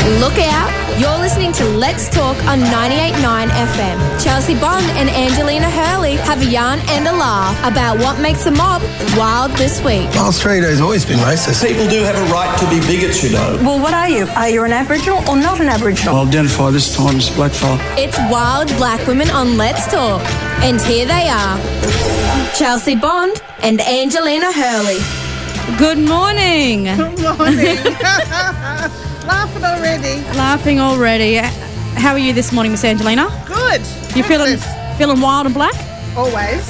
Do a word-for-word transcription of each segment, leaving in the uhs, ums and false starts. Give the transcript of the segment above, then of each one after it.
Look out, you're listening to Let's Talk on ninety-eight point nine F M. Chelsea Bond and Angelina Hurley have a yarn and a laugh about what makes the mob wild this week. Well, Australia's always been racist. People do have a right to be bigots, you know. Well, what are you? Are you an Aboriginal or not an Aboriginal? I'll identify this time as a blackfella. It's Wild Black Women on Let's Talk. And here they are, Chelsea Bond and Angelina Hurley. Good morning. Good morning. Laughing already. Laughing already. How are you this morning, Miss Angelina? Good. You feeling feeling wild and black? Always.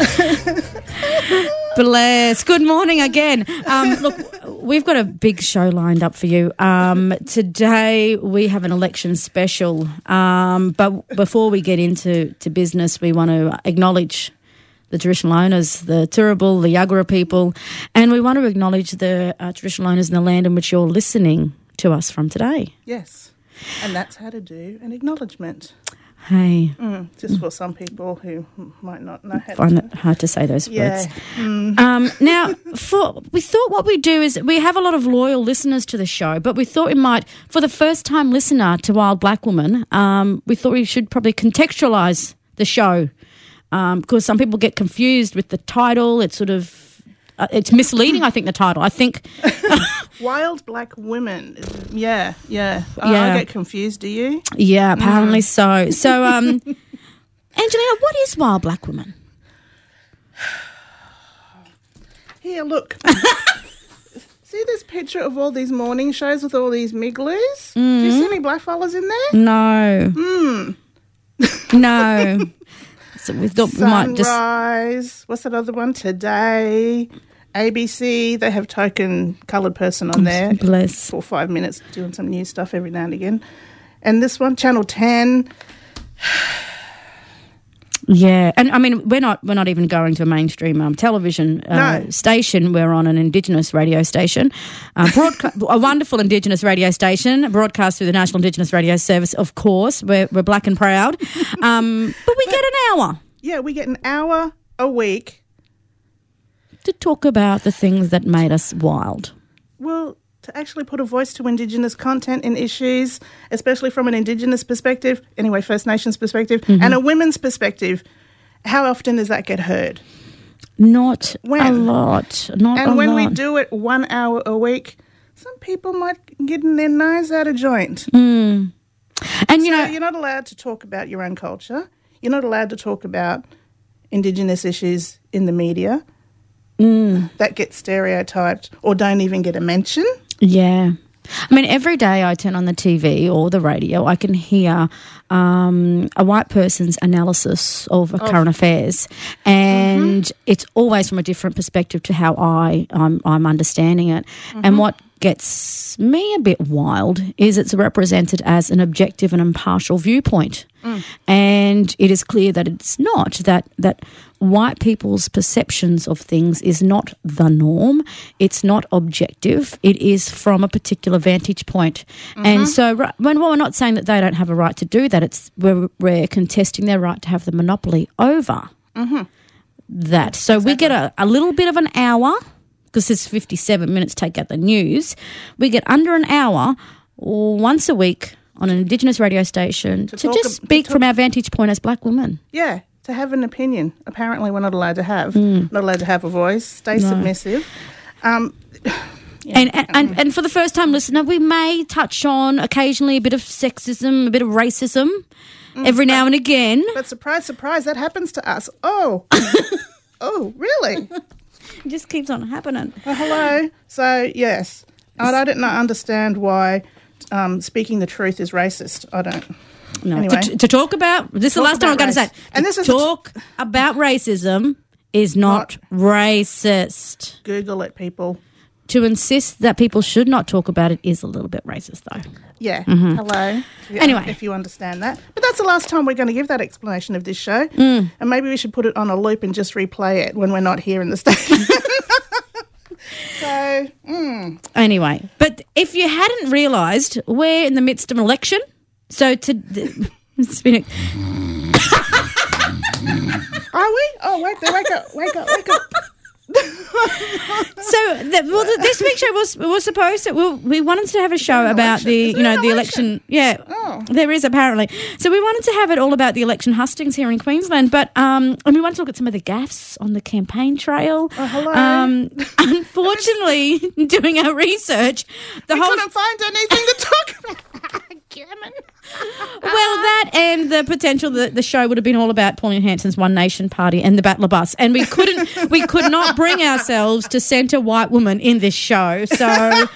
Bless. Good morning again. Um, look, we've got a big show lined up for you. Um, today we have an election special. Um, but before we get into to business, we want to acknowledge the traditional owners, the Turrbal, the Yagara people, and we want to acknowledge the uh, traditional owners in the land in which you're listening to us from today. Yes. And that's how to do an acknowledgement. Hey. Mm, just for some people who might not know how Find to. it hard to say those Yeah. words. Mm. Um, now, for we thought what we do is we have a lot of loyal listeners to the show, but we thought we might, for the first-time listener to Wild Black Woman, um, we thought we should probably contextualise the show um, because some people get confused with the title. It's sort of uh, it's misleading. I think the title. I think Wild Black Women. Yeah, yeah. I, Yeah. I get confused. Do you? yeah, apparently so. So, um, Angelina, what is Wild Black Woman? Here, look. See this picture of all these morning shows with all these migglers? Do you see any black fellas in there? No, Mm. no. So we thought we might just. Sunrise. What's that other one? Today. A B C. They have token coloured person on there Bless. for five minutes doing some new stuff every now and again. And this one, Channel ten. Yeah, and I mean we're not we're not even going to a mainstream um, television uh, No. station. We're on an Indigenous radio station, uh, broadca- a wonderful Indigenous radio station, broadcast through the National Indigenous Radio Service. Of course, we're we're black and proud, um, but we get an hour Yeah, we get an hour a week. to talk about the things that made us wild. Well, to actually put a voice to Indigenous content and issues, especially from an Indigenous perspective, anyway, First Nations perspective, Mm-hmm. and a women's perspective. How often does that get heard? Not a When? lot. Not And a when lot. we do it one hour a week, some people might get their nose out of joint. Mm. And you So know, you're not allowed to talk about your own culture. You're not allowed to talk about Indigenous issues in the media mm, that get stereotyped or don't even get a mention. yeah. I mean, every day I turn on the T V or the radio, I can hear um, a white person's analysis of current affairs, and it's always from a different perspective to how I I'm, I'm understanding it. And what gets me a bit wild is it's represented as an objective and impartial viewpoint, and it is clear that it's not. That that white people's perceptions of things is not the norm. It's not objective. It is from a particular vantage point. And so ri- when well, we're not saying that they don't have a right to do that, it's we're, we're contesting their right to have the monopoly over that. So we get a, a little bit of an hour, because it's fifty-seven minutes, take out the news. We get under an hour once a week on an Indigenous radio station to, talk just ab- speak to from talk- our vantage point as black women. Yeah, to have an opinion. Apparently we're not allowed to have. Not allowed to have a voice. Stay submissive. Um, yeah. And, and and for the first time listener, we may touch on occasionally a bit of sexism, a bit of racism every now and again. But surprise, surprise, that happens to us. Oh, oh, really? It just keeps on happening. Well, hello. So, yes, I, I don't not understand why um, speaking the truth is racist. I don't. No, Anyway. to, to talk about, this is the Talk last time I'm about going to say it. race. And To this is the t- talk about racism is not, racist. Google it, people. To insist that people should not talk about it is a little bit racist, though. Yeah, hello. Yeah, Anyway. if you understand that. But that's the last time we're going to give that explanation of this show. Mm. And maybe we should put it on a loop and just replay it when we're not here in the station. So, mm. Anyway, but if you hadn't realised, we're in the midst of an election. So to it's been a, Are we? Oh, wake, wake up, wake up, wake up. So, the, well, the, this week's show was was supposed to. We, we wanted to have a show about election? the, Is you there know, an the election? election. Yeah, Oh. there is apparently. So we wanted to have it all about the election hustings here in Queensland, but um, and we want to look at some of the gaffes on the campaign trail. Oh, hello. Um, unfortunately, doing our research, the We whole couldn't find anything to talk about. well, that and the potential that the show would have been all about Pauline Hanson's One Nation Party and the Battler Bus, and we couldn't, we could not bring ourselves to centre white women in this show. So,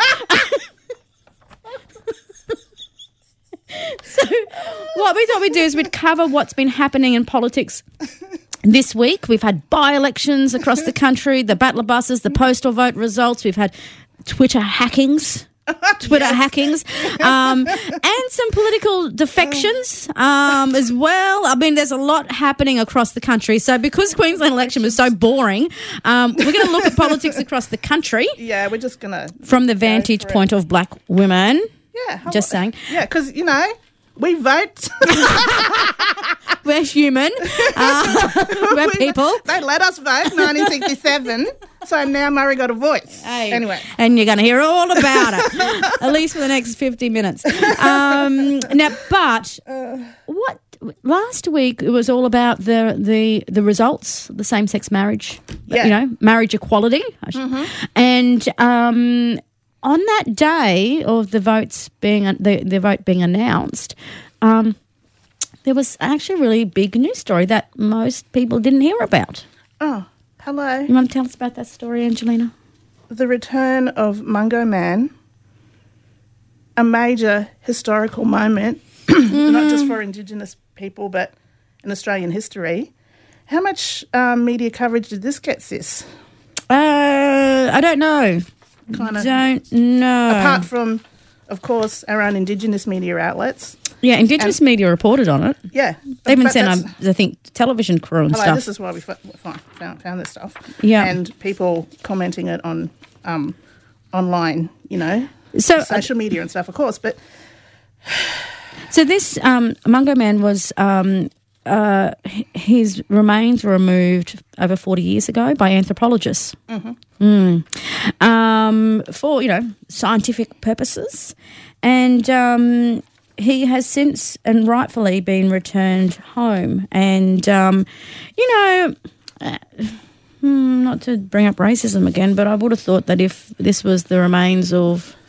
so what we thought we'd do is we'd cover what's been happening in politics this week. We've had by-elections across the country, the Battler Buses, the postal vote results. We've had Twitter hackings. Twitter yes. hackings, um, and some political defections um, as well. I mean, there's a lot happening across the country. So because Queensland election was so boring, um, we're going to look at politics across the country. Yeah, we're just going to... From the vantage point of black women. Yeah. Just saying. Yeah, because, you know, we vote. We're human. Uh, we're people. They let us vote, nineteen sixty-seven. So now Murray got a voice. Hey. Anyway. And you're going to hear all about it, at least for the next fifty minutes. Um, now, but what last week it was all about the the, the results, the same-sex marriage, Yeah. you know, marriage equality. Mm-hmm. And um, on that day of the votes being the, the vote being announced, um, there was actually a really big news story that most people didn't hear about. Oh, hello. You want to tell us about that story, Angelina? The return of Mungo Man, a major historical moment, mm-hmm. not just for Indigenous people, but in Australian history. How much um, media coverage did this get, sis? Uh, I don't know. Kind of. Don't know. Apart from, of course, our own Indigenous media outlets. Yeah, Indigenous and, media reported on it. Yeah. They even sent, um, I think, television crew and hello, stuff. This is why we f- found, found this stuff. Yeah. And people commenting it on um, online, you know, so, social uh, media and stuff, of course. But So this um, Mungo Man was... Um, Uh, his remains were removed over forty years ago by anthropologists mm-hmm. mm. um, for, you know, scientific purposes. And um, he has since and rightfully been returned home. And, um, you know, uh, not to bring up racism again, but I would have thought that if this was the remains of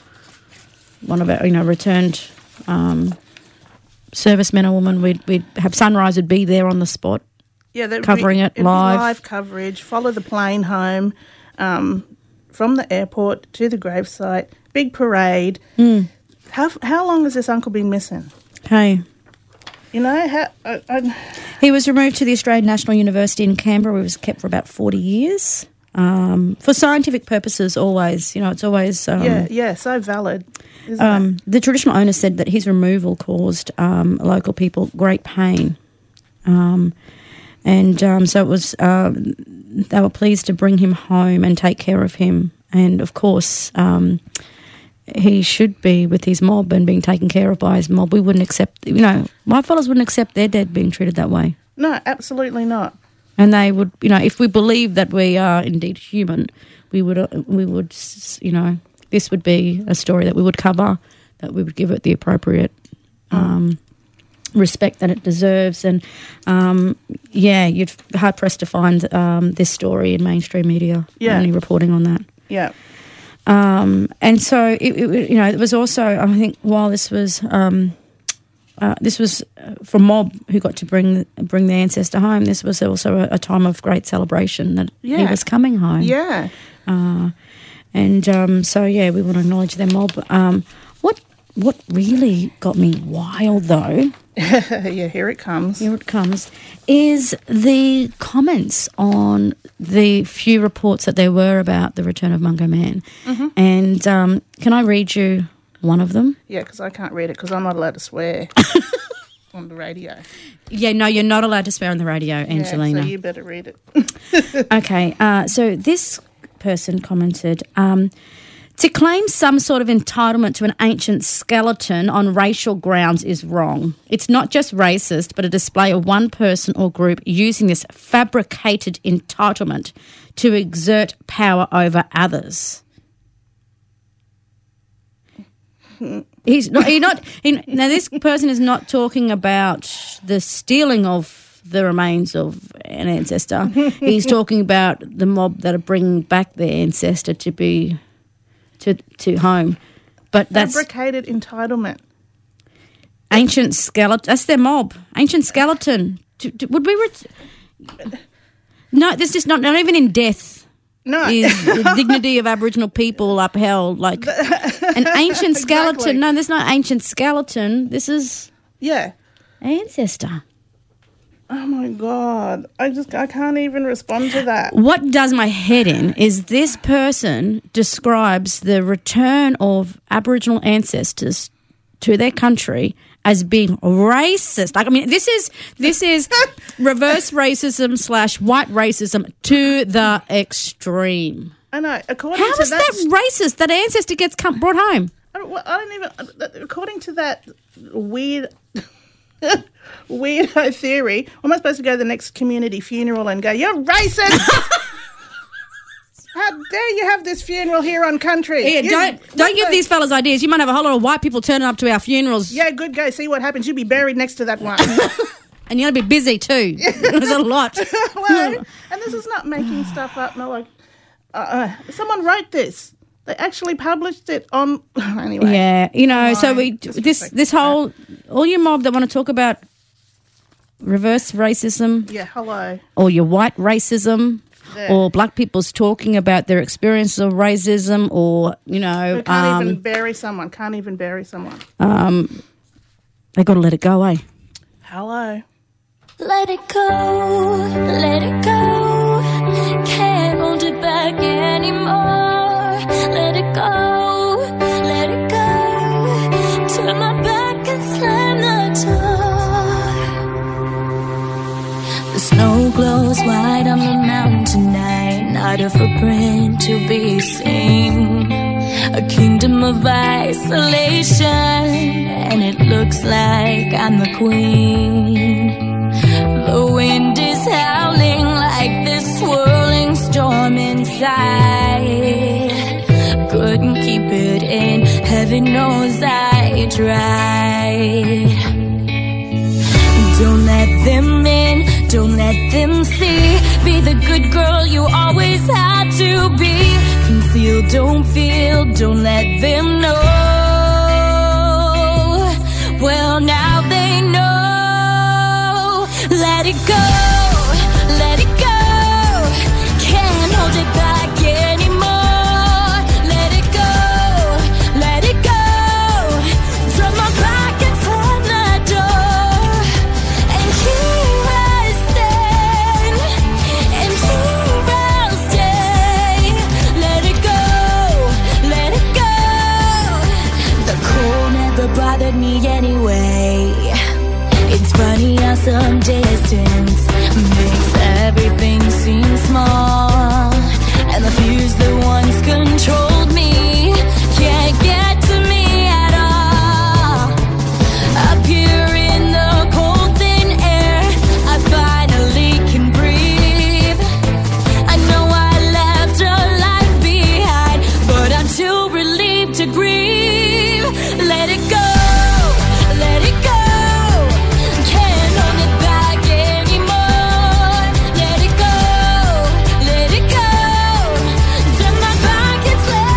one of our, you know, returned... Um, servicemen or women, we'd, we'd have Sunrise would be there on the spot, yeah, covering re- it live. Live coverage, follow the plane home um, from the airport to the gravesite, big parade. Mm. How how long has this uncle been missing? Hey. You know, how, I, I, he was removed to the Australian National University in Canberra. He was kept for about forty years. Um, for scientific purposes, always, you know, it's always... Um, yeah, yeah, so valid, isn't um, it? The traditional owner said that his removal caused um, local people great pain. Um, and um, so it was... Um, they were pleased to bring him home and take care of him. And, of course, um, he should be with his mob and being taken care of by his mob. We wouldn't accept... You know, white fellas wouldn't accept their dead being treated that way. No, absolutely not. And they would, you know, if we believe that we are indeed human, we would, uh, we would, you know, this would be a story that we would cover, that we would give it the appropriate um, respect that it deserves. And, um, yeah, you'd be hard pressed to find um, this story in mainstream media, yeah. only reporting on that. Yeah. Um, and so, it, it, you know, it was also, I think, while this was... Um, Uh, this was uh, for mob who got to bring bring the ancestor home. This was also a, a time of great celebration that yeah. he was coming home. Yeah. Uh, and um, so, yeah, we want to acknowledge their mob. Um, what what really got me wild, though... yeah, here it comes. Here it comes, is the comments on the few reports that there were about the return of Mungo Man. Mm-hmm. And um, can I read you... one of them? Yeah, because I can't read it because I'm not allowed to swear on the radio. Yeah, no, you're not allowed to swear on the radio, Angelina. Yeah, so you better read it. Okay, uh, so this person commented, um, To claim some sort of entitlement to an ancient skeleton on racial grounds is wrong. It's not just racist, but a display of one person or group using this fabricated entitlement to exert power over others. He's not. He not he, now, this person is not talking about the stealing of the remains of an ancestor. He's talking about the mob that are bringing back their ancestor to be to to home. But that's Fabricated entitlement. ancient skeleton. That's their mob. Ancient skeleton. To, to, would we? Re- no, this is not. Not even in death. No. Is the dignity of Aboriginal people upheld? Like an ancient skeleton. Exactly. No, there's not ancient skeleton. This is Yeah. ancestor. Oh my God. I just I can't even respond to that. What does my head in is this person describes the return of Aboriginal ancestors to their country as being racist. Like, I mean, this is this is reverse racism slash white racism to the extreme. I know. According How to is that racist? That ancestor gets come, brought home. I don't, well, I don't even. According to that weird, weirdo theory, am I supposed to go to the next community funeral and go, "You're racist"? How dare you have this funeral here on country? Yeah, You- don't don't give these fellas ideas. You might have a whole lot of white people turning up to our funerals. Yeah, good. Go see what happens. You'll be buried next to that one. And you're going to be busy too. There's a lot. Well, and this is not making stuff up. No, like uh, uh, someone wrote this. They actually published it on. Anyway. Yeah, you know, so we Just this respect this that. whole all your mob that want to talk about reverse racism Yeah. Hello. or your white racism Yeah. or black people's talking about their experiences of racism or you know We can't um, even bury someone. Can't even bury someone. um, they got to let it go, eh? Hello. Let it go, let it go. Can't hold it back anymore. Let it go, let it go. Turn my back and slam the door. The snow glows white on the mountain tonight. Not a footprint to be seen. A kingdom of isolation, and it looks like I'm the queen. The wind is howling like this swirling storm inside. Couldn't keep it in, heaven knows I tried. Don't let them in, don't let them see. Be the good girl you always had to be. Conceal, don't feel, don't let them know. Well, now they know. Let it go, let it go. Can't hold it back anymore. Let it go, let it go. Turn my back and slam the door. And here I stand, and here I'll stay. Let it go, let it go. The cold never bothered me anyway. It's funny how some distance makes everything seem small. And the fears that once controlled me can't get to me at all. Up here in the cold thin air, I finally can breathe. I know I left a life behind, but I'm too relieved to grieve. Let it go, let it go. Let it go, let it go. Turn my back and slam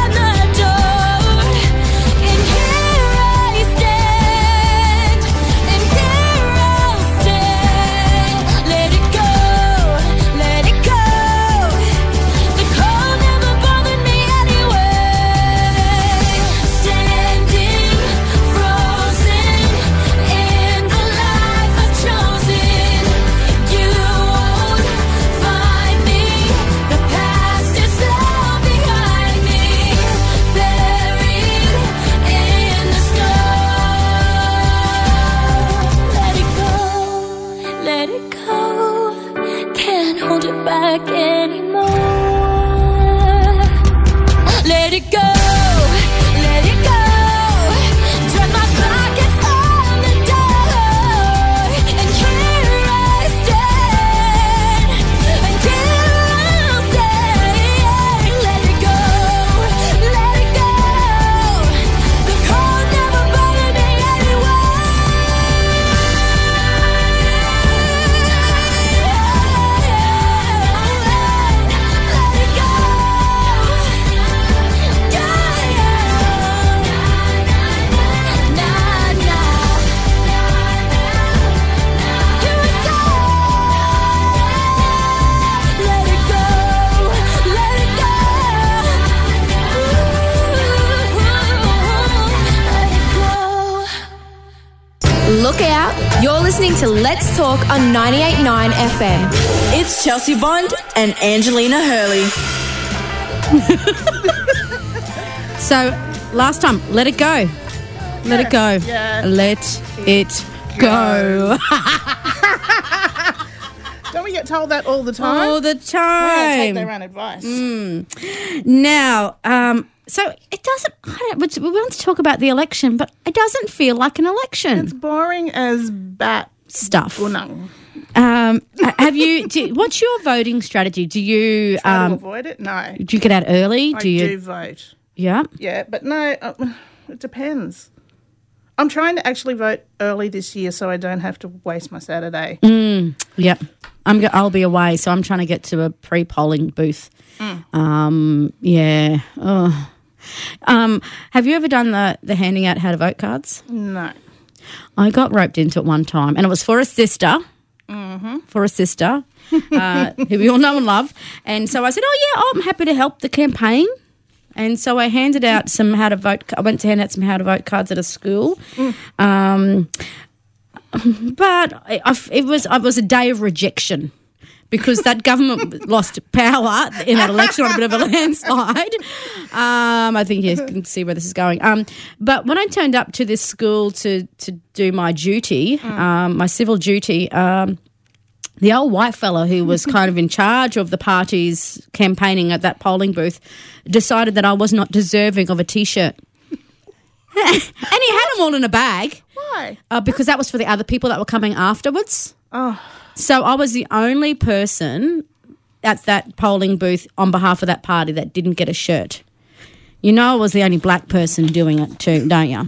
Look out, you're listening to Let's Talk on ninety-eight point nine F M. It's Chelsea Bond and Angelina Hurley. So, last time, let it go. Let it go. Yeah. Let it go. Don't we get told that all the time? All the They don't take time. their own advice. Now, um, so it doesn't, I don't, we want to talk about the election, but it doesn't feel like an election. It's boring as bat Stuff. gunung. Um, have you, do, what's your voting strategy? Do you, Try to um, avoid it? No. do you get out early? I Do you? do vote. Yeah. Yeah, but no, uh, it depends. I'm trying to actually vote early this year so I don't have to waste my Saturday. Yeah, I'm. Go- I'll be away, so I'm trying to get to a pre-polling booth. Um, yeah. Oh. Um, have you ever done the the handing out how to vote cards? No. I got roped into it one time, and it was for a sister. Mm-hmm. For a sister, uh, who we all know and love. And so I said, "Oh yeah, I'm happy to help the campaign." And so I handed out some how to vote. I went to hand out some how to vote cards at a school. Um, but I, I, it was I was a day of rejection because that government lost power in that election on a bit of a landslide. Um, I think you can see where this is going. Um, but when I turned up to this school to to do my duty, um, my civil duty. Um, The old white fella who was kind of in charge of the parties campaigning at that polling booth decided that I was not deserving of a T-shirt. And he had them all in a bag. Why? Uh, because that was for the other people that were coming afterwards. Oh. So I was the only person at that polling booth on behalf of that party that didn't get a shirt. You know I was the only black person doing it too, don't you?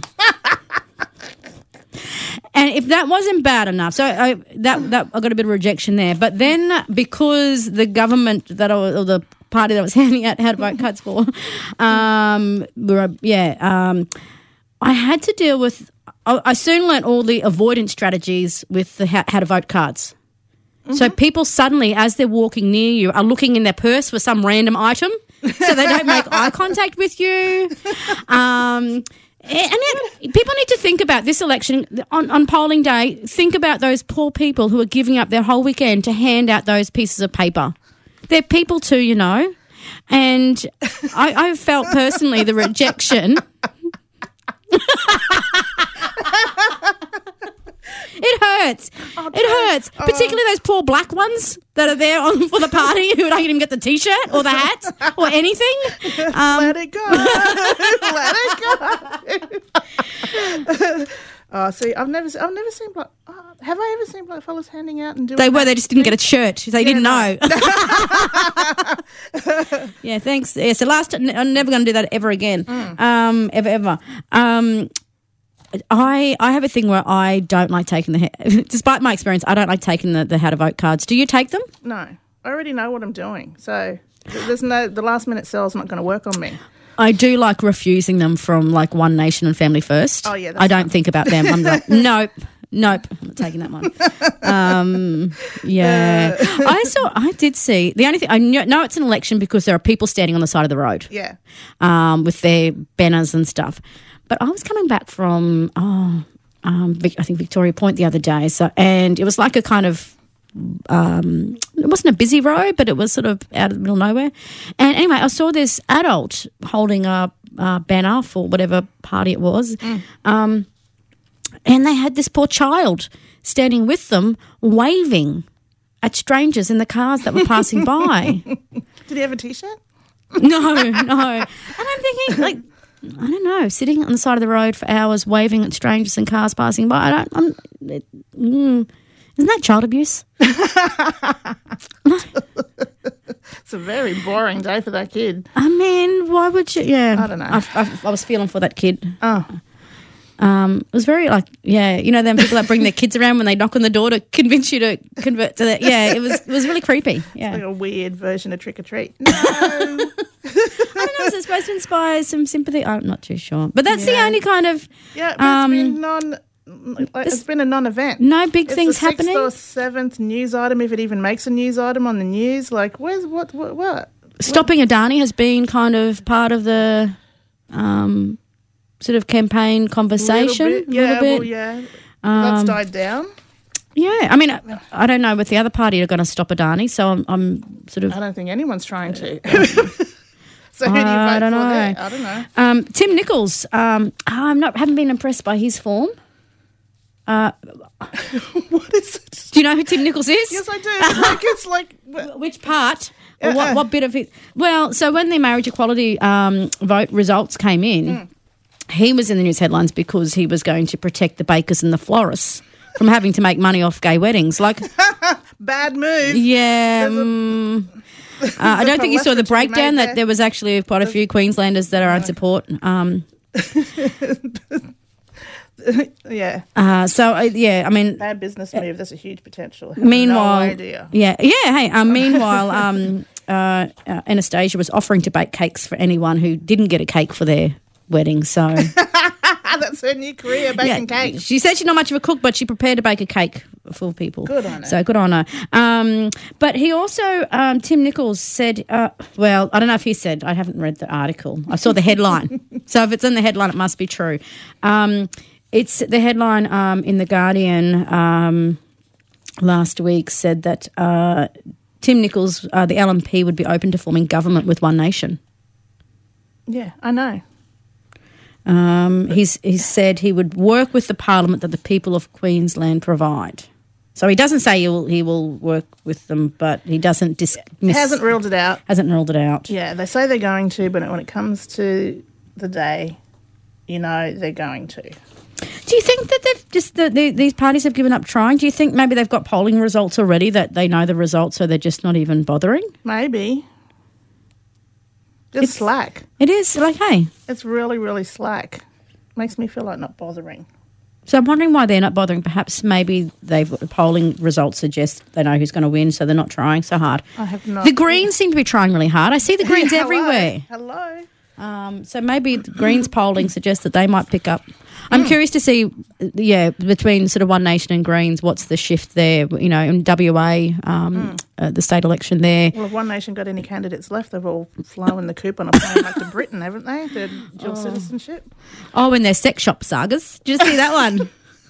And if that wasn't bad enough, so I, that that I got a bit of rejection there. But then because the government that I was, or the party that I was handing out how to vote cards for, um, were, yeah, um, I had to deal with. I, I soon learnt all the avoidance strategies with the how, how to vote cards. So people suddenly, as they're walking near you, are looking in their purse for some random item, so they don't make eye contact with you. Um, And then people need to think about this election on, on polling day. Think about those poor people who are giving up their whole weekend to hand out those pieces of paper. They're people too, you know. And I, I felt personally the rejection. It hurts. It hurts. Particularly those poor black ones that are there on, for the party who don't even get the T-shirt or the hat or anything. Um, Let it go. Let it go. Oh, see, I've never, I've never seen black. Oh, have I ever seen black fellas handing out and doing? They were. that They just didn't thing? get a shirt. They didn't no. know. Yeah, thanks. Yeah, so last, I'm never going to do that ever again. Mm. Um, ever, ever. Um, I I have a thing where I don't like taking the, despite my experience, I don't like taking the, the how to vote cards. Do you take them? No, I already know what I'm doing, so there's no the last minute sell's not going to work on me. I do like refusing them from like One Nation and Family First. Oh, yeah, that's I don't fine. think about them. I'm like, nope. Nope, I'm not taking that one. Um, yeah, I saw. I did see the only thing I knew, know it's an election because there are people standing on the side of the road, Yeah. um, with their banners and stuff. But I was coming back from oh, um, Vic, I think Victoria Point the other day, so and it was like a kind of. Um, it wasn't a busy road, but it was sort of out of the middle of nowhere. And anyway, I saw this adult holding a, a banner for whatever party it was. Mm. Um, and they had this poor child standing with them, waving at strangers in the cars that were passing by. Did he have a T-shirt? No, no. And I'm thinking, like, I don't know, sitting on the side of the road for hours, waving at strangers and cars passing by. I don't. I'm. It, mm, Isn't that child abuse? It's a very boring day for that kid. I mean, why would you? Yeah, I don't know. I, I, I was feeling for that kid. Oh. Um, it was very like, yeah, you know, them people that bring their kids around when they knock on the door to convince you to convert to that. Yeah, it was it was really creepy. Yeah, Like a weird version of Trick or Treat. No. I don't know. Is it supposed to inspire some sympathy? I'm not too sure, but that's the Yeah. only kind of Yeah, but um, it's been non. Like, it's been a non-event. no big It's things the sixth happening. or seventh news item, if it even makes a news item on the news. Like, where's what? What? what? Stopping Adani has been kind of part of the um, sort of campaign conversation. Little bit. a Yeah, little bit. well, yeah. That's died down. Yeah, I mean, I, I don't know if the other party are going to stop Adani, so I'm, I'm sort of... I don't think anyone's trying to. So who do you vote I don't for know. there? I don't know. Um, Tim Nichols, um, I'm not haven't been impressed by his form. Uh, What is it? do you know who Tim Nichols is? Yes, I do. Like, it's like... Which part? Or Uh-uh. what, what bit of it? Well, so when the marriage equality um, vote results came in, Mm. he was in the news headlines because he was going to protect the bakers and the florists from having to make money off gay weddings. Like, Bad move. yeah. There's a- mm, uh, I don't think you saw the leverage to be breakdown made that there. there was actually quite a few Queenslanders that are on support. Um, Yeah. uh, so, uh, yeah, I mean, Bad business move. There's a huge potential. I have meanwhile, no idea. yeah, yeah. Hey, um, meanwhile, um, uh, uh, Anastasia was offering to bake cakes for anyone who didn't get a cake for their wedding. So, Ah, that's her new career, baking yeah, cakes. she said she's not much of a cook, but she prepared to bake a cake for people. Good on her. So good on her. Um, but he also, um, Tim Nichols said, uh, well, I don't know if he said. I haven't read the article. I saw the headline. So if it's in the headline, it must be true. Um, it's the headline um, in The Guardian um, last week said that uh, Tim Nichols, uh, the L N P, would be open to forming government with One Nation. Yeah, I know. Um, he's he said he would work with the parliament that the people of Queensland provide. So he doesn't say he will, he will work with them, but he doesn't dismiss. Hasn't ruled it out. hasn't ruled it out. Yeah, they say they're going to, but when it comes to the day, you know they're going to. Do you think that they've just the, the, these parties have given up trying? Do you think maybe they've got polling results already that they know the results, so they're just not even bothering? Maybe. Just It's- slack. It is like, hey. It's really, really slack. Makes me feel like not bothering. So I'm wondering why they're not bothering. Perhaps maybe they've the polling results suggest they know who's going to win, so they're not trying so hard. I have no The Greens seem to be trying really hard. I see the Greens Hello. everywhere. Hello. Um, so maybe the Greens polling suggests that they might pick up. I'm curious to see, yeah, between sort of One Nation and Greens, what's the shift there? You know, in W A, um, uh, the state election there. Well, if One Nation got any candidates left, they've all flown the coop on a plane back to Britain, haven't they? Their dual citizenship. Oh, and their sex shop sagas. Did you see that one?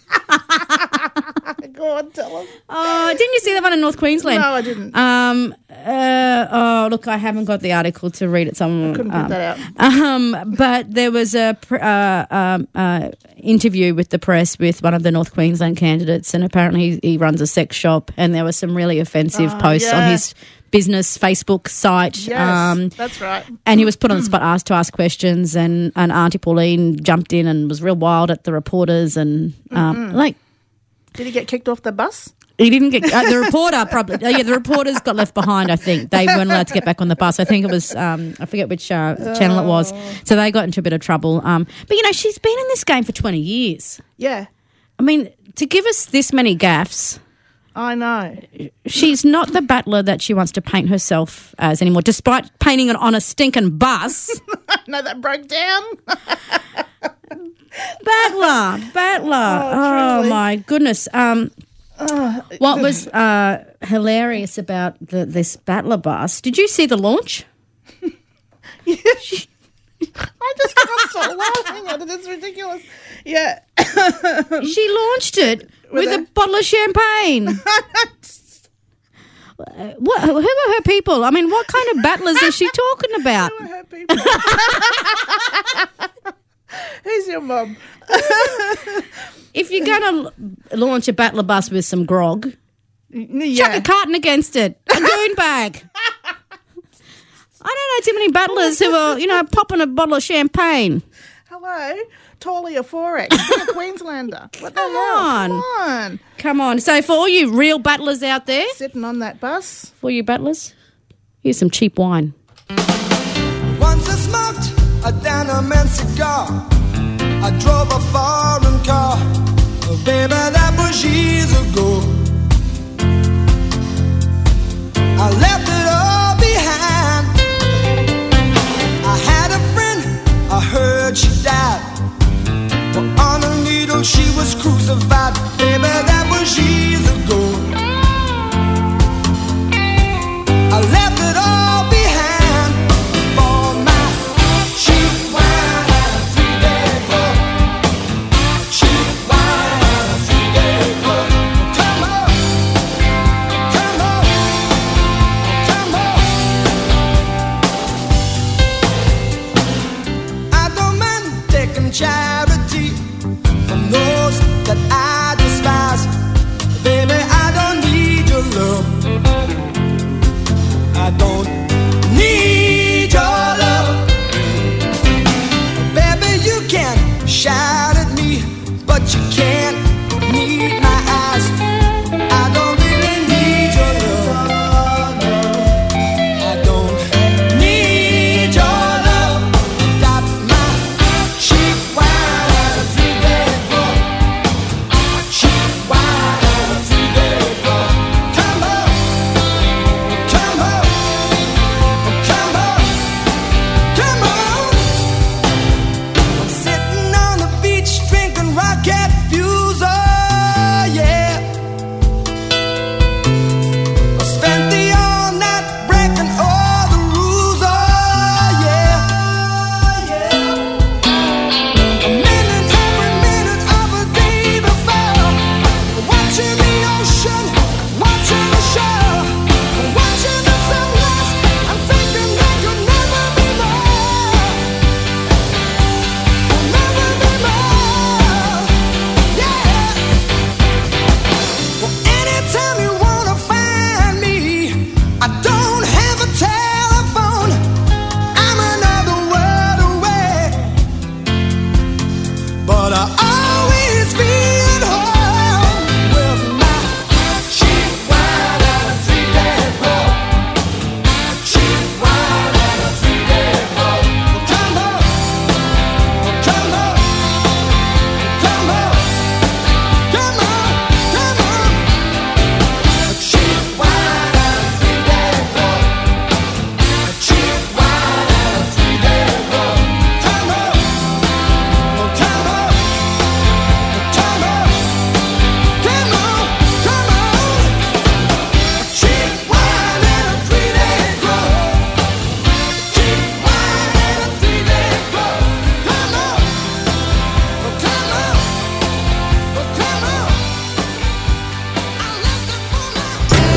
Go on, tell us. Oh, didn't you see that one in North Queensland? No, I didn't. Um. Uh, oh, look, I haven't got the article to read it. Someone Couldn't um, put that out. Um, but there was a pr- uh, um, uh, interview with the press with one of the North Queensland candidates, and apparently he, he runs a sex shop, and there were some really offensive Oh, posts on yeah. his business Facebook site. Yes, Um, that's right. and he was put on the spot, asked to ask questions, and, and Auntie Pauline jumped in and was real wild at the reporters, and um, like. Did he get kicked off the bus? He didn't get uh, the reporter probably. Uh, yeah, the reporters got left behind. I think they weren't allowed to get back on the bus. I think it was um, I forget which uh, channel it was. So they got into a bit of trouble. Um, but you know, she's been in this game for twenty years. Yeah, I mean, to give us this many gaffes, I know. she's not the battler that she wants to paint herself as anymore. Despite painting it on a stinking bus, No, that broke down. battler, battler. Oh, Oh, truly. my goodness. Um, what was uh, hilarious about the, this battler bus? Did you see the launch? I just can't stop laughing at it. It's ridiculous. Yeah. She launched it with, With a, a- bottle of champagne. What, who are her people? I mean, what kind of battlers is she talking about? Who are her people? Who's your mum? If you're going to launch a battler bus with some grog, Yeah. chuck a carton against it, a goon bag. I don't know too many battlers who are, you know, popping a bottle of champagne. Hello, Talia Forex, you're a Queenslander. What the Come hell? on. Come on. Come on. So for all you real battlers out there, Sitting on that bus. for you battlers, here's some cheap wine. Once I smoked a Danamon cigar. I drove a foreign car. Oh, baby, that was years ago. I left it all behind. I had a friend, I heard she died. But on a needle she was crucified. Baby, that was years ago. I left it all behind for my cheap wine and a three-day go. Cheap wine and a three-day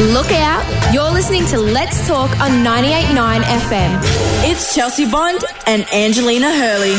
Look out, you're listening to Let's Talk on ninety-eight point nine F M. It's Chelsea Bond and Angelina Hurley.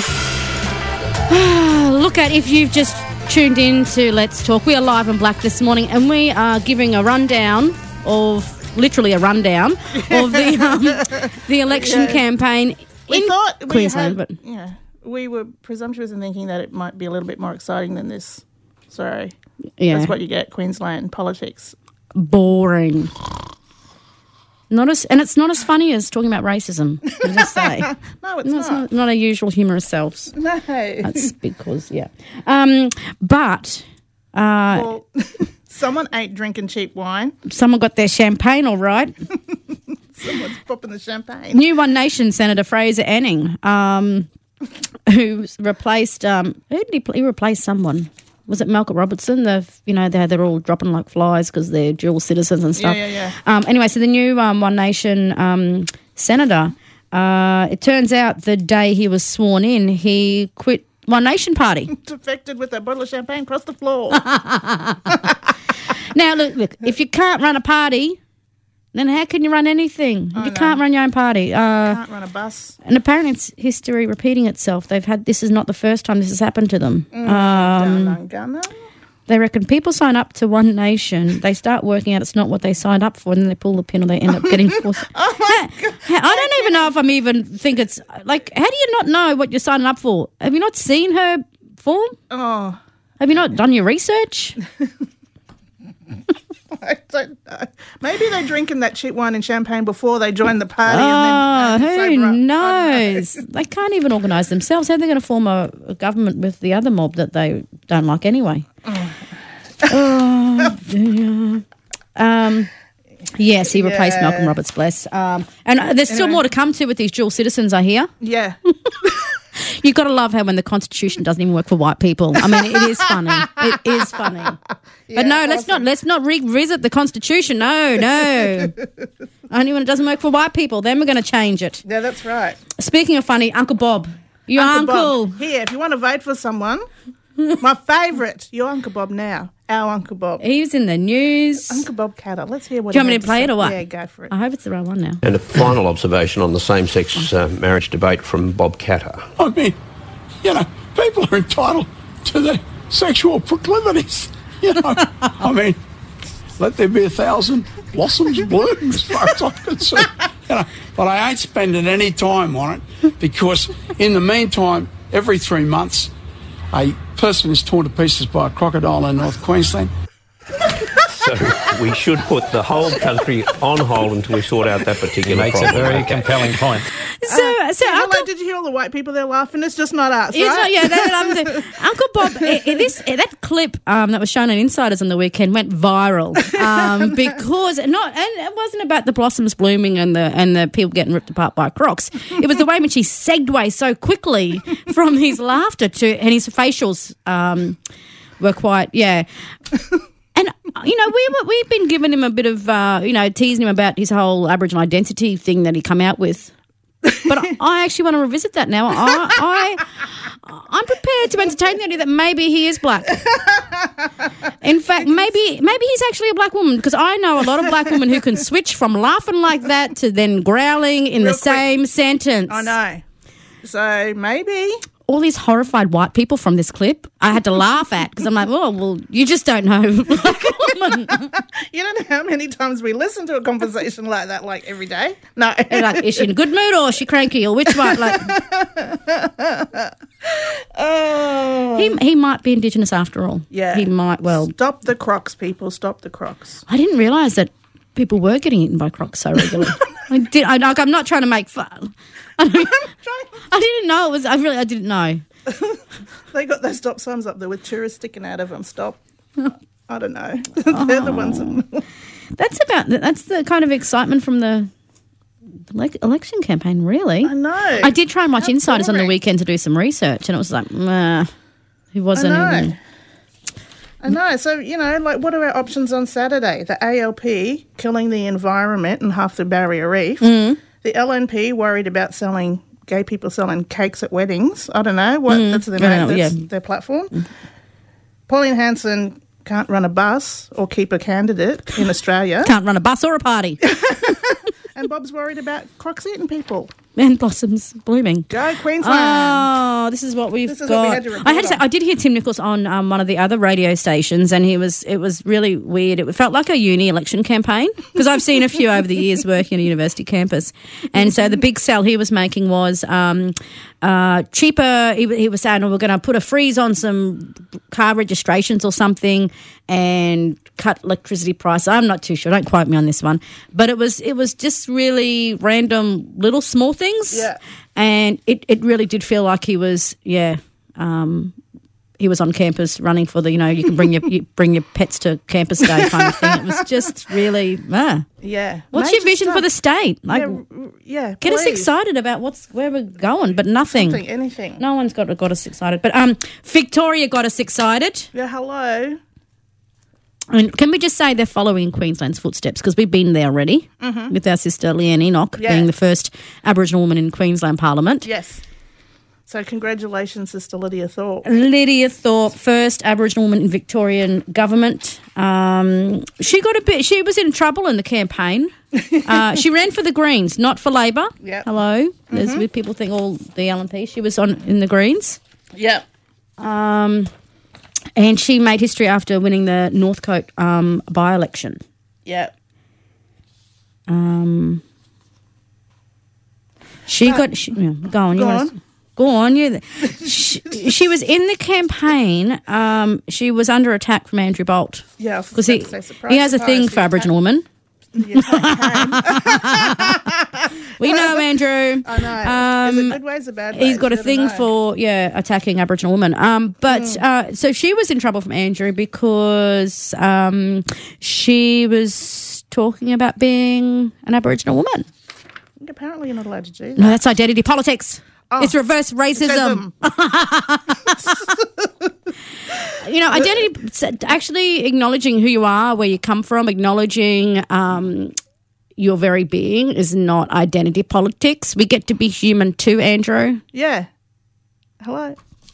Look at if you've just tuned in to Let's Talk. We are live and black this morning, and we are giving a rundown of, literally a rundown of the um, the election Yeah. campaign We in thought we Queensland. had- but yeah, we were presumptuous in thinking that it might be a little bit more exciting than this. Sorry, yeah, that's what you get, Queensland politics. boring. Not as, and it's not as funny as talking about racism. I just say, No, it's no, it's not. not, not our usual humorous selves. No. That's because, yeah. Um, but uh, Well, someone ain't drinking cheap wine. someone got their champagne all right. Someone's popping the champagne. New One Nation Senator Fraser Anning, um, who's replaced, um, who did he, pl- he replaced someone? Was it Malcolm Robertson? The you know they they're all dropping like flies because they're dual citizens and stuff. Yeah, yeah, yeah. Um, anyway, so the new um, One Nation um, senator, uh, it turns out the day he was sworn in, he quit One Nation Party. Defected with a bottle of champagne across the floor. Now look, look, if you can't run a party, then how can you run anything? If you can't run your own party. Uh, Can't run a bus. And apparently it's history repeating itself. They've had, this is not the first time this has happened to them. Mm. Um, Gunner. they reckon people sign up to One Nation, they start working out it's not what they signed up for, and then they pull the pin or they end up getting forced. Oh my God. I don't even know if I'm even think it's, like, how do you not know what you're signing up for? Have you not seen her form? Oh, Have you not done your research? I don't know. Maybe they're drinking that cheap wine and champagne before they join the party. Oh, and then, uh, who sober up. I knows? don't know. They can't even organise themselves. How are they going to form a, a government with the other mob that they don't like anyway? Oh, dear. Um, yes, he replaced Yeah. Malcolm Roberts, bless. Um, and uh, there's still Anyway. more to come to with these dual citizens, I hear. Yeah. You've got to love how when the Constitution doesn't even work for white people. I mean, it is funny. It is funny. But no, let's not let's not revisit the Constitution. No, no. Only when it doesn't work for white people, then we're going to change it. Yeah, that's right. Speaking of funny, Uncle Bob. Your uncle. Bob. Here, if you want to vote for someone, my favourite, your Uncle Bob now. Our Uncle Bob. He was in the news. Uncle Bob Catter. Let's hear what Do you want he me had to play say. it or what? Yeah, go for it. I hope it's the right one now. And a final observation on the same-sex uh, marriage debate from Bob Catter. I mean, you know, people are entitled to their sexual proclivities. You know, I mean, let there be a thousand blossoms bloom as far as I'm concerned. You know, but I ain't spending any time on it because in the meantime, every three months, a person is torn to pieces by a crocodile in North Queensland. So we should put the whole country on hold until we sort out that particular Makes problem. a very Okay. compelling point. So, so Hello, Uncle, did you hear all the white people there laughing? It's just not us, it's right? not, yeah, that, um, Uncle Bob, eh, eh, this, eh, that clip um, that was shown on Insiders on the weekend went viral um, because not, and it wasn't about the blossoms blooming and the and the people getting ripped apart by crocs. It was the way in which he segued so quickly from his laughter to, and his facials um, were quite, yeah. And, you know, we, were- we've been giving him a bit of, uh, you know, teasing him about his whole Aboriginal identity thing that he come out with. But I, I actually want to revisit that now. I, I, I'm prepared to entertain the idea that maybe he is black. In fact, maybe maybe he's actually a black woman because I know a lot of black women who can switch from laughing like that to then growling in Real the quick. same sentence. I know. So maybe. All these horrified white people from this clip, I had to laugh at because I'm like, oh, well, you just don't know black woman. You don't know how many times we listen to a conversation like that, like every day? No. They're like, is she in a good mood or is she cranky or which one? Like, Oh. he he might be Indigenous after all. Yeah. He might, well. Stop the crocs, people. Stop the crocs. I didn't realise that people were getting eaten by crocs so regularly. I did. I, like, I'm not trying to make fun. I, don't- I didn't know it was. I really. I didn't know. They got those stop signs up there with tourists sticking out of them. Stop. I don't know. They're the ones that... That's about. That's the kind of excitement from the, the elec- election campaign. Really. I know. I did try and watch How Insiders on the boring. weekend to do some research, and it was like, nah, he wasn't I know. even. I know. So, you know, like, what are our options on Saturday? The A L P killing the environment and half the Barrier Reef. Mm. The L N P worried about selling gay people selling cakes at weddings. I don't know. What Mm. That's their I don't name. know, That's yeah. their platform. Pauline Hanson can't run a bus or keep a candidate in Australia. Can't run a bus or a party. And Bob's worried about crocs eating people. And blossoms blooming. Go Queensland. Oh, this is what we've This is got. what we had to report I had to say, on. I did hear Tim Nichols on um, one of the other radio stations, and he was. It was really weird. It felt like a uni election campaign because I've seen a few over the years working on a university campus, and so the big sell he was making was um, uh, cheaper. He, he was saying, "Oh, we're going to put a freeze on some car registrations or something, and cut electricity prices." I'm not too sure. Don't quote me on this one, but it was it was just really random little small things. Yeah. And it, it really did feel like he was, yeah, um, he was on campus running for the, you know, you can bring your you bring your pets to campus day kind of thing. It was just really, ah. Yeah. What's Major your vision stuff. for the state? Like, Yeah, r- yeah, get us please. excited about what's where we're going, but nothing. Something, anything. No one's got got us excited. But um, Victoria got us excited. Yeah, hello. And can we just say they're following Queensland's footsteps because we've been there already Mhm. with our sister Leanne Enoch Yeah. being the first Aboriginal woman in Queensland Parliament. Yes. So congratulations, Sister Lydia Thorpe. Lydia Thorpe, first Aboriginal woman in Victorian government. Um, she got a bit. She was in trouble in the campaign. Uh, she ran for the Greens, not for Labor. Yep. Hello, there's Mhm. people think all the L N P. She was on in the Greens. Yeah. Um, and she made history after winning the Northcote um, by-election. Yeah. Um, she But- got. She, yeah, go on. Go you wanna- on. Go on. You. She, she was in the campaign. Um, she was under attack from Andrew Bolt. Yeah, I was because he about to say, surprise, he has a surprise, thing the for Aboriginal women. The attack came. We know Andrew. I know. Um, Is it good ways or bad ways? He's got a You never thing know. for yeah attacking Aboriginal women. Um, but Mm. uh, so she was in trouble from Andrew because um, she was talking about being an Aboriginal woman. Apparently, you're not allowed to do that. No, that's identity politics. Oh, it's reverse racism. You know, identity, actually acknowledging who you are, where you come from, acknowledging um, your very being is not identity politics. We get to be human too, Andrew. Yeah. Hello.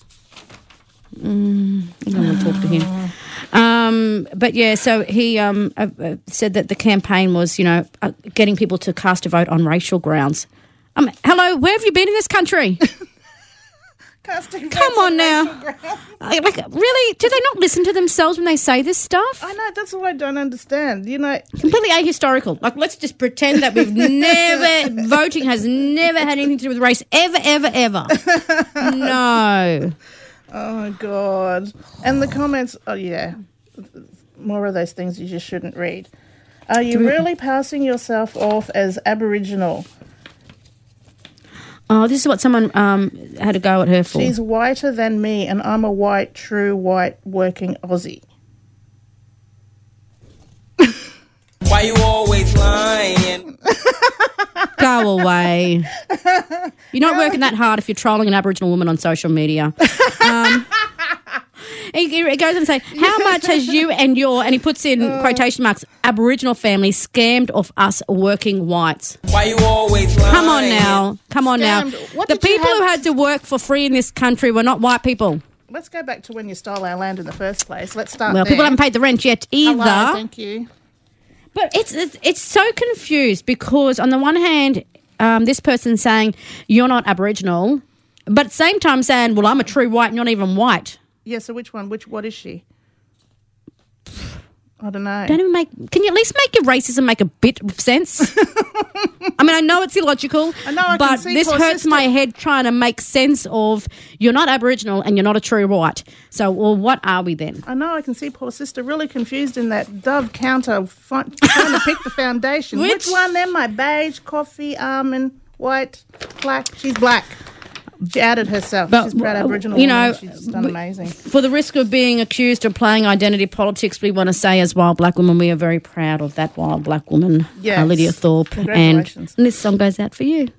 Mm, I don't want to talk to him. Um, but yeah, so he um, uh, uh, said that the campaign was, you know, uh, getting people to cast a vote on racial grounds. Um, hello, where have you been in this country? Casting Come votes on now. racial grounds. Like, like, really? Do they not listen to themselves when they say this stuff? I know, that's what I don't understand. You know, Completely ahistorical. Like, let's just pretend that we've never, voting has never had anything to do with race, ever, ever, ever. No. oh my God. And the comments, oh yeah, more of those things you just shouldn't read. Are you really passing yourself off as Aboriginal? Oh, this is what someone um, had a go at her for. She's whiter than me, and I'm a white, true white, working Aussie. Why you always lying? Go away. You're not working that hard if you're trolling an Aboriginal woman on social media. Um, he, he goes and says, how much has you and your, and he puts in quotation marks, Aboriginal family scammed off us working whites? Why you always lying? Come on now. Come on now. Scammed. What The did you people who have- had to work for free in this country were not white people. Let's go back to when you stole our land in the first place. Let's start Well, there. people haven't paid the rent yet either. Hello, thank you. But it's, it's it's so confused because on the one hand, um, this person's saying you're not Aboriginal, but at the same time saying, well, I'm a true white, not even white. Yeah, so which one? Which what is she? I don't know. Don't even make. Can you at least make your racism make a bit of sense? I mean, I know it's illogical, I know, I can but see this poor hurts sister. my head trying to make sense of you're not Aboriginal and you're not a true white. So, well, what are we then? I know, I can see poor sister really confused in that dove counter, fi- trying to pick the foundation. Which- Which, one then? My beige, coffee, almond, white, black. She's black. She added herself. But, She's a proud uh, Aboriginal you woman. know, She's done we- amazing. For the risk of being accused of playing identity politics, we want to say as Wild Black Woman, we are very proud of that Wild Black Woman, Yes. uh, Lydia Thorpe. And, Congratulations. and this song goes out for you.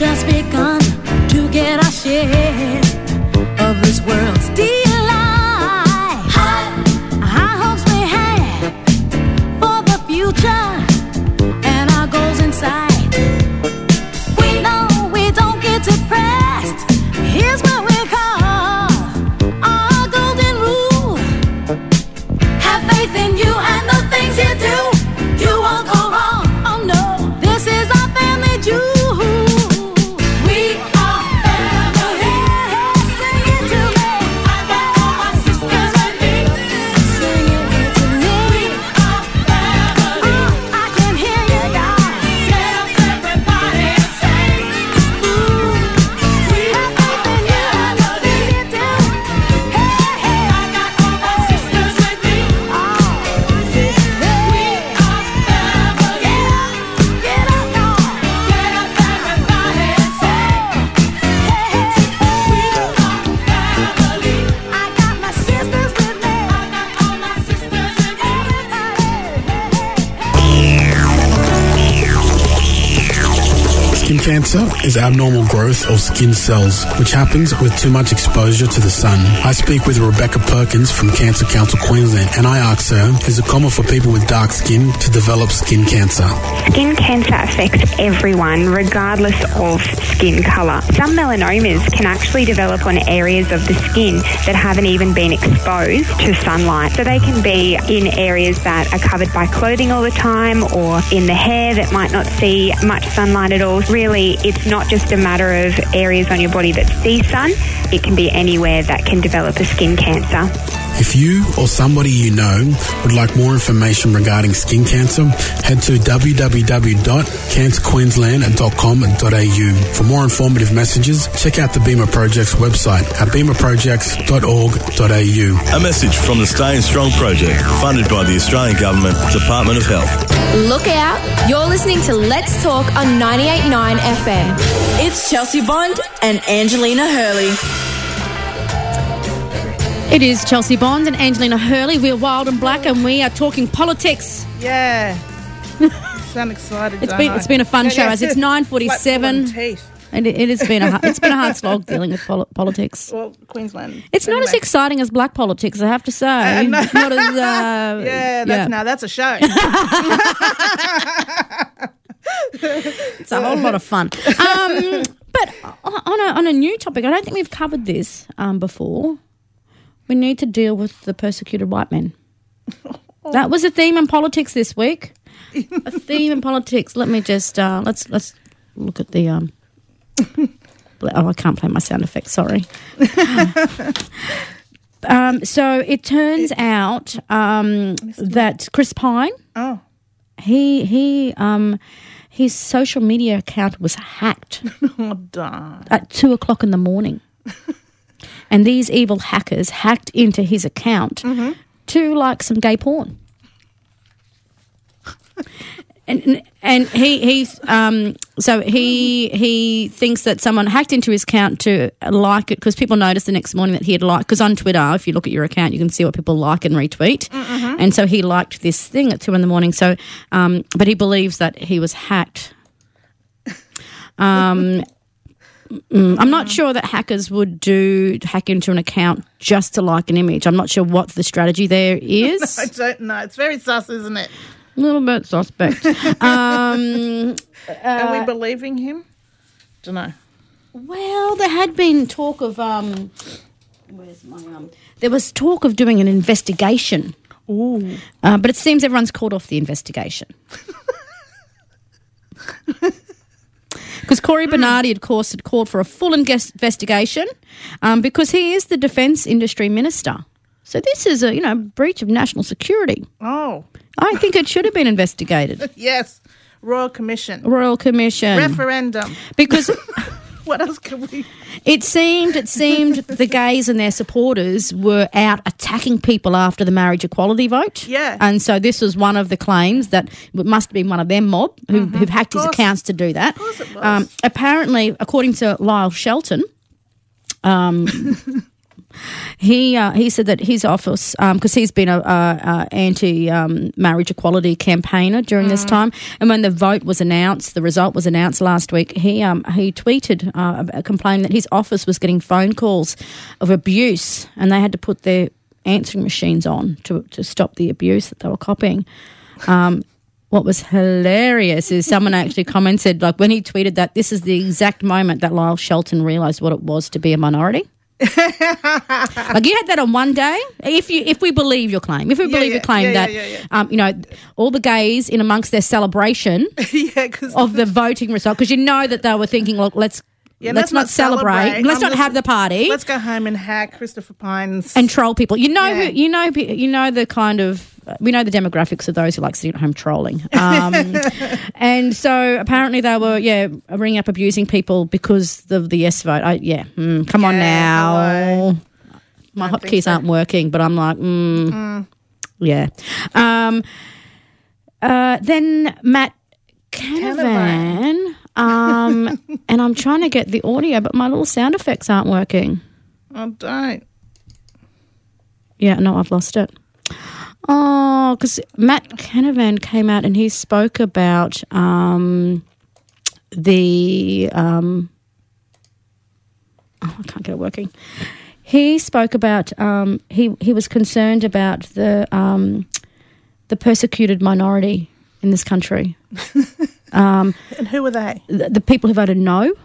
just begun to get our share of this world's delight. High hopes we had for the future and our goals in sight. We know we don't get depressed. Here's what we call our golden rule. Have faith in you and the things you do. You won't go wrong. Oh no, this is our family jewel. We are family. Sing it to me. I got all my sisters with me. Sing it to me. We are family. Oh, I can hear you guys. Tell everybody and say, ooh, we have faith in you and the things you do. Hey, hey, I got all my sisters with me. Oh, we are family. Get up, y'all. Get up, everybody, and say, hey, hey, we are family. I got my sisters with me. I got all my sisters with me. Skin cancer is abnormal growth of skin cells, which happens with too much exposure to the sun. I speak with Rebecca Perkins from Cancer Council Queensland, and I ask her, is it common for people with dark skin to develop skin cancer? Skin cancer affects everyone regardless of skin colour. Some melanomas can actually develop on areas of the skin that haven't even been exposed to sunlight. So they can be in areas that are covered by clothing all the time or in the hair that might not see much sunlight at all. Really, it's not just a matter of areas on your body that see sun. It can be anywhere that can develop a skin cancer. If you or somebody you know would like more information regarding skin cancer, head to w w w dot cancer queensland dot com dot a u. For more informative messages, check out the BEMA Project's website at bema projects dot org dot a u. A message from the Staying Strong Project, funded by the Australian Government, Department of Health. Look out, you're listening to Let's Talk on ninety-eight point nine F M. It's Chelsea Bond and Angelina Hurley. It is Chelsea Bond and Angelina Hurley. We're Wild and Black and we are talking politics. Yeah. Sound excited. It's don't been I? it's been a fun Yeah, show yeah. as it's nine forty-seven. Like pulling teeth. And it, it has been a hu- it's been a hard slog dealing with pol- politics. Well, Queensland. It's not as Anyway. exciting as black politics, I have to say. Uh, no. Not as uh, Yeah, that's now that's a show. It's a whole lot of fun. Um, but on a, on a new topic, I don't think we've covered this um, before. We need to deal with the persecuted white men. That was a theme in politics this week. A theme in politics. Let me just uh, let's let's look at the. Um, oh, I can't play my sound effects. Sorry. um, so it turns out um, that Chris Pine. Oh. He he um his social media account was hacked Oh, darn. at two o'clock in the morning, and these evil hackers hacked into his account Mm-hmm. to like some gay porn. And and he he um so he he thinks that someone hacked into his account to like it because people noticed the next morning that he had liked, because on Twitter if you look at your account you can see what people like and retweet, Mm-hmm. and so he liked this thing at two in the morning. So um but he believes that he was hacked. Um. Mm, I'm not sure that hackers would do hack into an account just to like an image. I'm not sure what the strategy there is. I don't know. It's very sus, isn't it? A little bit suspect. um, Are we uh, believing him? Don't know. well, there had been talk of um, where's my um? There was talk of doing an investigation. Ooh. Uh, but it seems everyone's called off the investigation. Because Corey Bernardi, of course, had called for a full inges- investigation um, because he is the defence industry minister. So this is a, you know, breach of national security. Oh. I think it should have been investigated. Yes. Royal Commission. Royal Commission. Referendum. Because what else could we... it seemed it seemed the gays and their supporters were out attacking people after the marriage equality vote. Yeah. And so this was one of the claims that it must have been one of them mob who, Mhm. who've hacked Of his course. accounts to do that. Of course it was. Um, apparently, according to Lyle Shelton, um, He uh, he said that his office, because um, he's been a, a, a anti-marriage um, equality campaigner during mm. this time, and when the vote was announced, the result was announced last week, he um, he tweeted uh, complaining that his office was getting phone calls of abuse, and they had to put their answering machines on to to stop the abuse that they were copying. Um, what was hilarious is someone actually commented, like when he tweeted that, this is the exact moment that Lyle Shelton realised what it was to be a minority. Like you had that on one day. If you, if we believe your claim, if we Yeah, believe yeah, your claim yeah, that, yeah, yeah, yeah. Um, you know, all the gays in amongst their celebration yeah, 'cause of the voting result, because you know that they were thinking, look, let's Yeah, let's, not celebrate. Let's I'm not just- have the party. Let's go home and hack Christopher Pines and troll people. You know, Yeah. who, you know, you know the kind of we know the demographics of those who like sitting at home trolling. Um, and so apparently they were yeah ringing up abusing people because of the yes vote. I, yeah, mm, come on Yeah, now. hello. My Don't think hotkeys so. aren't working, but I'm like, mm, Mm. yeah. Um, uh, then Matt Canavan. Um, and I'm trying to get the audio, but my little sound effects aren't working. Oh, don't. Yeah, no, I've lost it. Oh, because Matt Canavan came out and he spoke about um, the... Um, oh, I can't get it working. He spoke about... Um, he, he was concerned about the um, the persecuted minority in this country. Um, And who were they? the, the people who voted no.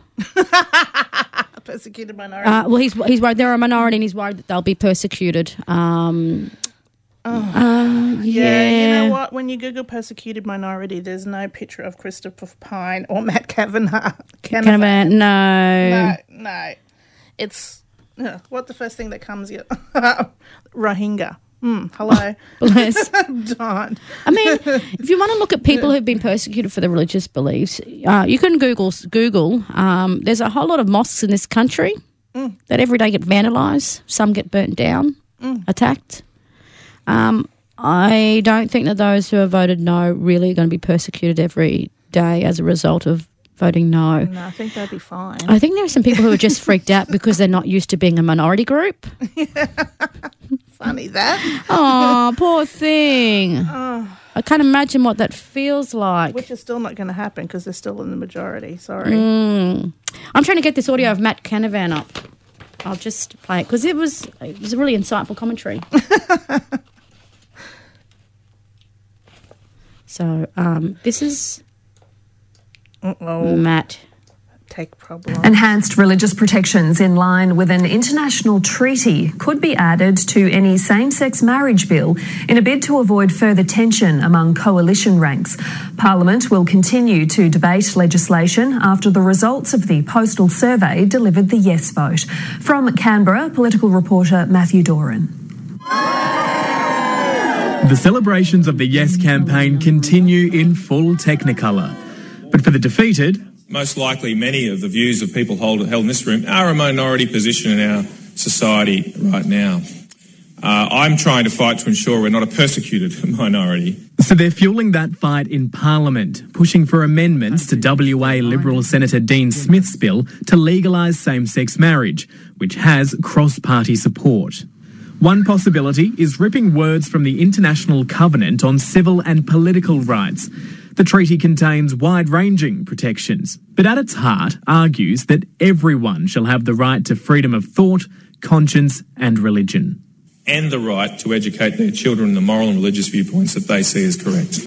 Persecuted minority. Uh, well, he's he's worried they're a minority, and he's worried that they'll be persecuted. Um, Oh. uh, yeah, yeah, you know what? When you Google persecuted minority, there's no picture of Christopher Pine or Matt Kavanagh. Canavan, no. No, no. It's uh, what the first thing that comes you Rohingya. Mm, hello. Bless. Don. I mean, if you want to look at people who've been persecuted for their religious beliefs, uh, you can Google. Google. Um, there's a whole lot of mosques in this country Mm. that every day get vandalised. Some get burnt down, Mm. attacked. Um, I don't think that those who have voted no really are going to be persecuted every day as a result of voting no. No, I think they'd be fine. I think there are some people who are just freaked out because they're not used to being a minority group. Funny that. Oh, poor thing. Oh. I can't imagine what that feels like. Which is still not going to happen because they're still in the majority. Sorry. Mm. I'm trying to get this audio of Matt Canavan up. I'll just play it because it was it was a really insightful commentary. So um, this is Uh-oh. Matt. Take problem. Enhanced religious protections in line with an international treaty could be added to any same-sex marriage bill in a bid to avoid further tension among coalition ranks. Parliament will continue to debate legislation after the results of the postal survey delivered the yes vote. From Canberra, political reporter Matthew Doran. The celebrations of the Yes campaign continue in full Technicolor. But for the defeated, most likely many of the views of people hold, held in this room are a minority position in our society right now. Uh, I'm trying to fight to ensure we're not a persecuted minority. so they're fueling that fight in Parliament, pushing for amendments to W A Liberal Senator Dean Smith's bill to legalise same-sex marriage, which has cross-party support. One possibility is ripping words from the International Covenant on Civil and Political Rights. The treaty contains wide-ranging protections, but at its heart argues that everyone shall have the right to freedom of thought, conscience and religion. And the right to educate their children in the moral and religious viewpoints that they see as correct.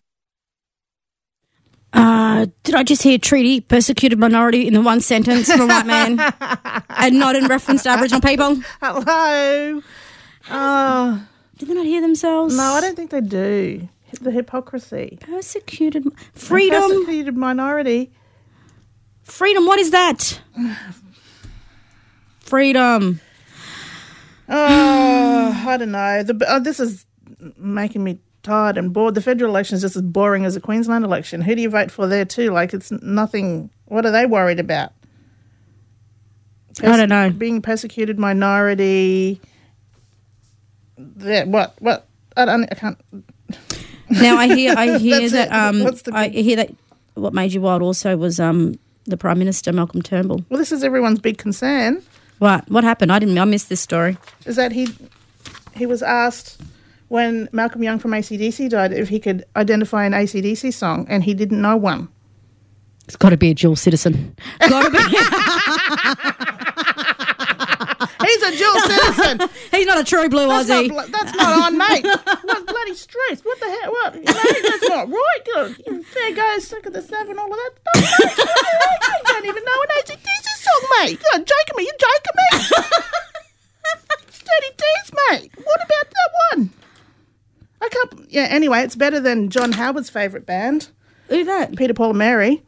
Uh, did I just hear treaty, persecuted minority in the one sentence from a white man and not in reference to Aboriginal people? Hello. Oh. Did they not hear themselves? No, I don't think they do. The hypocrisy. Persecuted. Freedom. Persecuted minority. Freedom, what is that? Freedom. Oh, I don't know. The, uh, this is making me tired and bored. The federal election is just as boring as the Queensland election. Who do you vote for there too? Like, it's nothing. What are they worried about? Perse- I don't know. Being persecuted minority. Yeah, what? What? I don't. I can't. Now I hear. I hear That's that. it. Um, What's the I big- hear that. What made you wild also was um the Prime Minister Malcolm Turnbull. Well, this is everyone's big concern. What? What happened? I didn't. I missed this story. Is that he he was asked when Malcolm Young from A C D C died if he could identify an A C D C song, and he didn't know one. It's got to be a dual citizen. Got to be. He's a dual citizen. He's not a true blue that's Aussie. Not, bl- that's not on, mate. What bloody stress? What the hell? What? You know, that's not right. Good. There goes sick of the stuff and all of that. No, no, you don't even know an A C D C song, mate. You're joking me. You're joking me. Steady D's, mate. What about that one? I can't. Yeah. Anyway, it's better than John Howard's favourite band. Who's that? Peter, Paul, and Mary.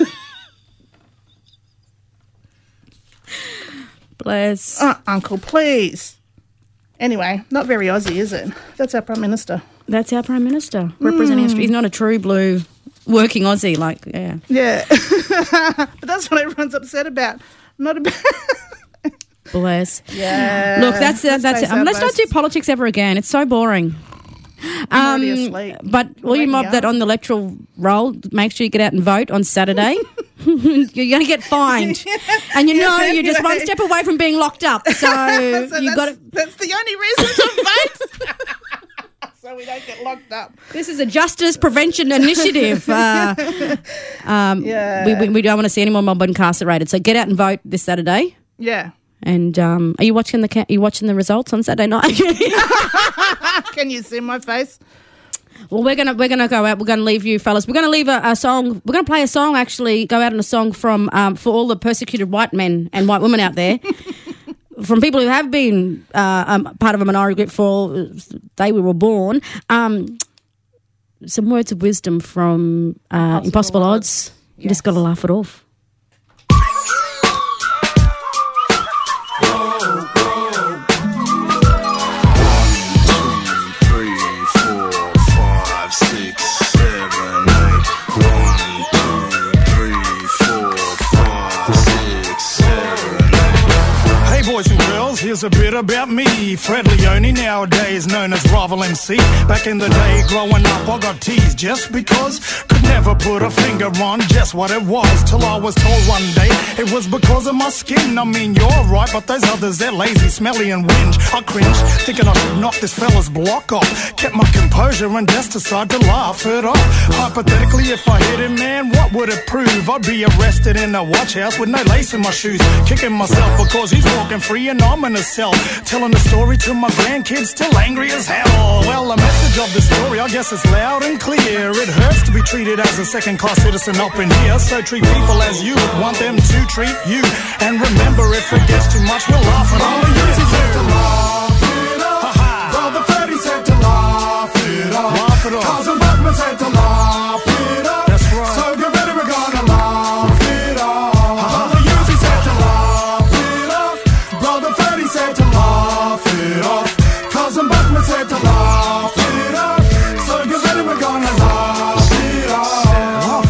Bless. Oh, Uncle, please. Anyway, not very Aussie, is it? That's our Prime Minister. That's our Prime Minister. Representing Mm. Australia. He's not a true blue working Aussie, like, yeah. Yeah. But that's what everyone's upset about. Not about... Bless. Yeah. Look, that's Let's that's face it. Um, our let's not boasts. do politics ever again. It's so boring. I'm already asleep. But all you waking mob up. that on the electoral roll, make sure you get out and vote on Saturday. You're going to get fined. And you know Yeah, you're just one anyway. step away from being locked up. So, So you've that's, got to... that's the only reason to vote. So we don't get locked up. This is a justice prevention initiative. Uh, um, Yeah. we, we, we don't want to see any more mob incarcerated. So get out and vote this Saturday. Yeah. And um, are you watching the ca- are you watching the results on Saturday night? Can you see my face? Well, we're gonna we're gonna go out. We're gonna leave you, fellas. We're gonna leave a, a song. We're gonna play a song. Actually, go out on a song from um, for all the persecuted white men and white women out there, from people who have been uh, um, part of a minority group for they were born. Um, some words of wisdom from uh, Impossible, Impossible Odds. Odds. You just got to laugh it off. Boys and girls, here's a bit about me. Fred Leone, nowadays known as Rival M C. Back in the day, growing up, I got teased just because could never put a finger on just what it was. Till I was told one day it was because of my skin. I mean, you're right, but those others, they're lazy, smelly, and whinge. I cringe, thinking I should knock this fella's block off. Kept my composure and just decided to laugh it off. Hypothetically, if I hit him, man, what would it prove? I'd be arrested in a watch house with no lace in my shoes, kicking myself because he's walking free and I'm in a cell, telling the story to my grandkids, still angry as hell. Well, the message of the story, I guess, is loud and clear. It hurts to be treated as a second-class citizen up in here, so treat people as you would want them to treat you. And remember, if it gets too much, we'll laugh it off. He said to laugh it off. Brother Freddie said to laugh it off. Laugh it off. Cousin Buckman said to laugh it off. That's right. So get ready, we're gonna laugh it off. Brother Yuzi said to laugh it off. Brother Freddie said to laugh it off. Cousin Buckman said to laugh it off. So get ready, we're gonna laugh it off.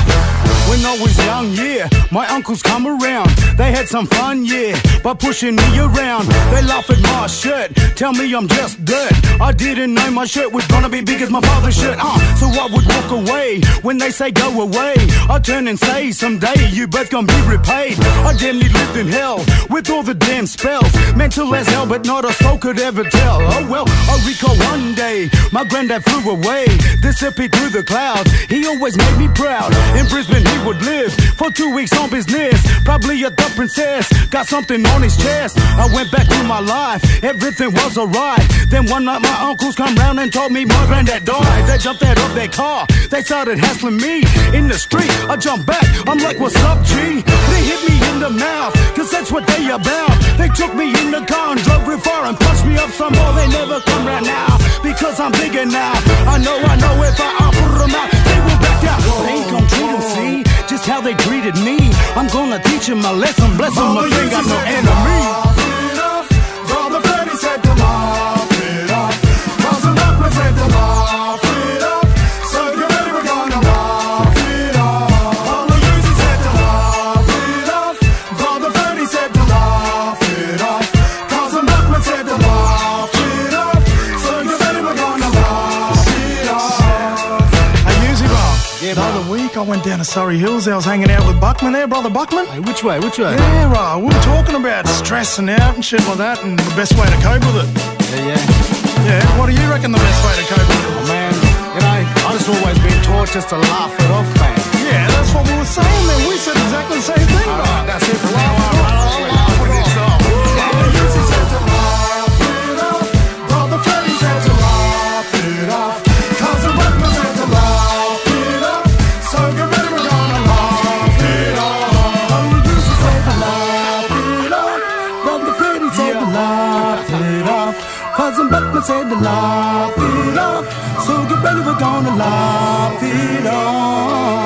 When I was young, yeah, my uncles come around. They had some fun, yeah, by pushing me around. They laugh at my shirt, tell me I'm just dirt. I didn't know my shirt was gonna be big as my father's shirt, uh, so I would walk away when they say go away. I turn and say someday you both gonna be repaid. I damn near lived in hell with all the damn spells. Mental as hell, but not a soul could ever tell. Oh well, I recall one day my granddad flew away, disappeared through the clouds. He always made me proud. In Brisbane he would live for two weeks on business, probably at the Princess, got something on his chest. I went back to my life, everything was alright. Then one night my uncles come round and told me my granddad died. They jumped out of their car, they started hassling me in the street. I jumped back, I'm like, what's up, G? They hit me in the mouth, cause that's what they about. They took me in the car and drove real far and punched me up some more. They never come round now, because I'm bigger now. I know, I know, if I offer them out, they will back out. They ain't gon' treat them, see, just how they treated me. I'm gonna teach them a lesson, bless them, I ain't got no enemy. Brother Freddie said to laugh it off. Cousin Buckman said to laugh it off. So get ready, we're gonna laugh it off. Brother Yuzi said to laugh it off. Brother Freddie said to laugh it off. Cousin Buckman said to laugh it off. So get ready, we're gonna laugh it off. Hey, Yuzi Bob. The other week I went down to Surrey Hills. I was hanging out with Buckman there, brother Buckman. Hey, which way, which way? Yeah, right. We were talking about stressing out and shit like that and the best way to cope with it. Yeah, yeah. Yeah, what do you reckon the best way to cope with it? Oh, man, you know, I just always been taught just to laugh it off, man. Yeah, that's what we were saying, man. We said exactly the same thing, All right? right, that's it for now. All right, all right, laugh it off. Brother Freddie said to laugh it off. Cousin Buckman said to laugh it off. So get ready, we're gonna laugh it off. You said to laugh it off. Brother Freddie said to laugh it off. Cousin Buckman said to laugh it off. So get ready, we're gonna laugh it off.